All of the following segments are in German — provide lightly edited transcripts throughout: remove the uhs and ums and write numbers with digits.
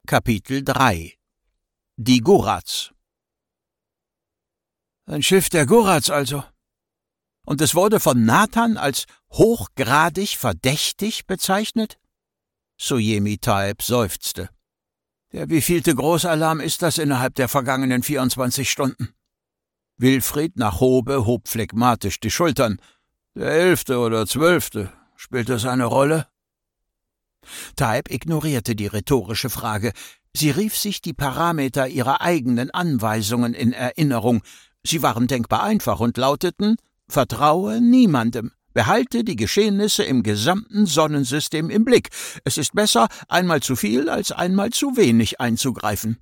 Kapitel 3 Die Goraths. Ein Schiff der Goraths also. Und es wurde von Nathan als hochgradig verdächtig bezeichnet? Suemi Taeb seufzte. Der wievielte Großalarm ist das innerhalb der vergangenen 24 Stunden? Wilfried Nachhobe hob phlegmatisch die Schultern. Der 11. oder 12. Spielt das eine Rolle? Taeb ignorierte die rhetorische Frage. Sie rief sich die Parameter ihrer eigenen Anweisungen in Erinnerung. Sie waren denkbar einfach und lauteten: Vertraue niemandem. Behalte die Geschehnisse im gesamten Sonnensystem im Blick. Es ist besser, einmal zu viel als einmal zu wenig einzugreifen.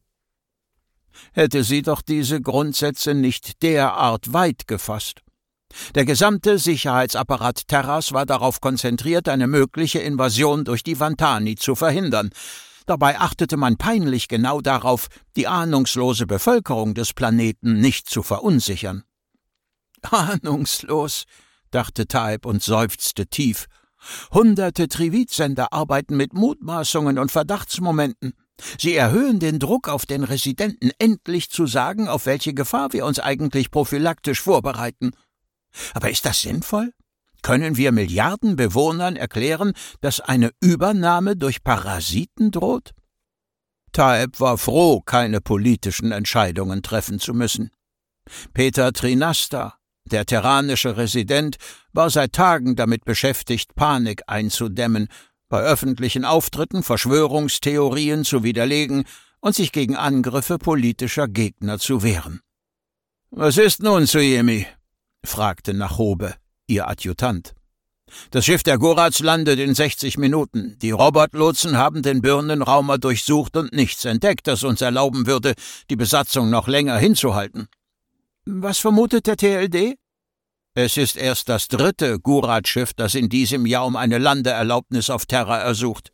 Hätte sie doch diese Grundsätze nicht derart weit gefasst. Der gesamte Sicherheitsapparat Terras war darauf konzentriert, eine mögliche Invasion durch die Vantani zu verhindern. Dabei achtete man peinlich genau darauf, die ahnungslose Bevölkerung des Planeten nicht zu verunsichern. Ahnungslos, dachte Taeb und seufzte tief. Hunderte Trivid-Sender arbeiten mit Mutmaßungen und Verdachtsmomenten. Sie erhöhen den Druck auf den Residenten, endlich zu sagen, auf welche Gefahr wir uns eigentlich prophylaktisch vorbereiten. Aber ist das sinnvoll? Können wir Milliarden Bewohnern erklären, dass eine Übernahme durch Parasiten droht? Taeb war froh, keine politischen Entscheidungen treffen zu müssen. Peter Trinasta, der terranische Resident, war seit Tagen damit beschäftigt, Panik einzudämmen, bei öffentlichen Auftritten Verschwörungstheorien zu widerlegen und sich gegen Angriffe politischer Gegner zu wehren. »Was ist nun, Suemi?« fragte Nachhobe, ihr Adjutant. »Das Schiff der Goraths landet in 60 Minuten. Die Robotlotsen haben den Birnenraumer durchsucht und nichts entdeckt, das uns erlauben würde, die Besatzung noch länger hinzuhalten.« »Was vermutet der TLD?« »Es ist erst das 3. Gorath-Schiff, das in diesem Jahr um eine Landeerlaubnis auf Terra ersucht.«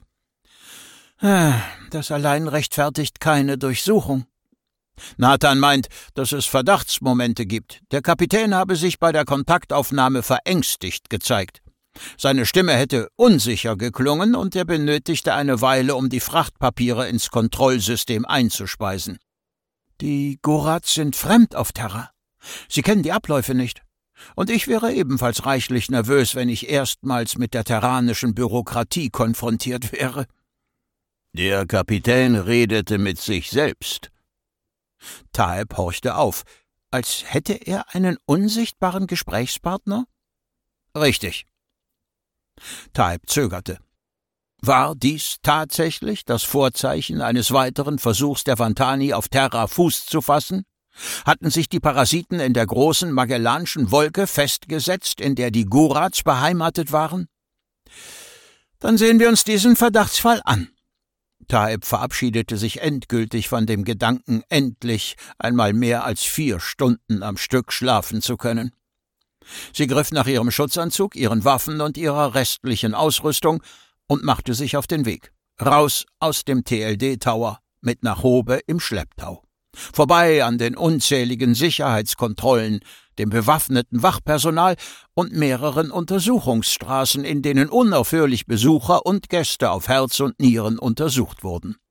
»Das allein rechtfertigt keine Durchsuchung.« Nathan meint, dass es Verdachtsmomente gibt. Der Kapitän habe sich bei der Kontaktaufnahme verängstigt gezeigt. Seine Stimme hätte unsicher geklungen und er benötigte eine Weile, um die Frachtpapiere ins Kontrollsystem einzuspeisen. Die Goraths sind fremd auf Terra. Sie kennen die Abläufe nicht. Und ich wäre ebenfalls reichlich nervös, wenn ich erstmals mit der terranischen Bürokratie konfrontiert wäre. Der Kapitän redete mit sich selbst. Taeb horchte auf, als hätte er einen unsichtbaren Gesprächspartner? Richtig. Taeb zögerte. War dies tatsächlich das Vorzeichen eines weiteren Versuchs der Vantani auf Terra Fuß zu fassen? Hatten sich die Parasiten in der großen Magellanschen Wolke festgesetzt, in der die Goraths beheimatet waren? Dann sehen wir uns diesen Verdachtsfall an. Taeb verabschiedete sich endgültig von dem Gedanken, endlich einmal mehr als 4 Stunden am Stück schlafen zu können. Sie griff nach ihrem Schutzanzug, ihren Waffen und ihrer restlichen Ausrüstung und machte sich auf den Weg, raus aus dem TLD-Tower mit Nachhobe im Schlepptau. Vorbei an den unzähligen Sicherheitskontrollen, dem bewaffneten Wachpersonal und mehreren Untersuchungsstraßen, in denen unaufhörlich Besucher und Gäste auf Herz und Nieren untersucht wurden.